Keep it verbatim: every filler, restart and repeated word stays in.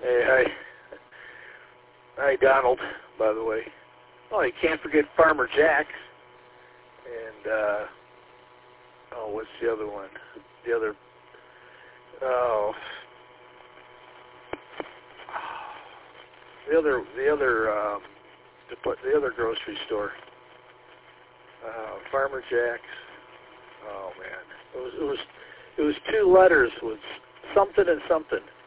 Hey, hi. Hi, Donald, by the way. Oh, you can't forget Farmer Jack. And, uh, oh, what's the other one? The other, oh, the other, the other, um, the, the other grocery store. Uh, Farmer Jack's. Oh, man. It was, it was, it was two letters with something and something.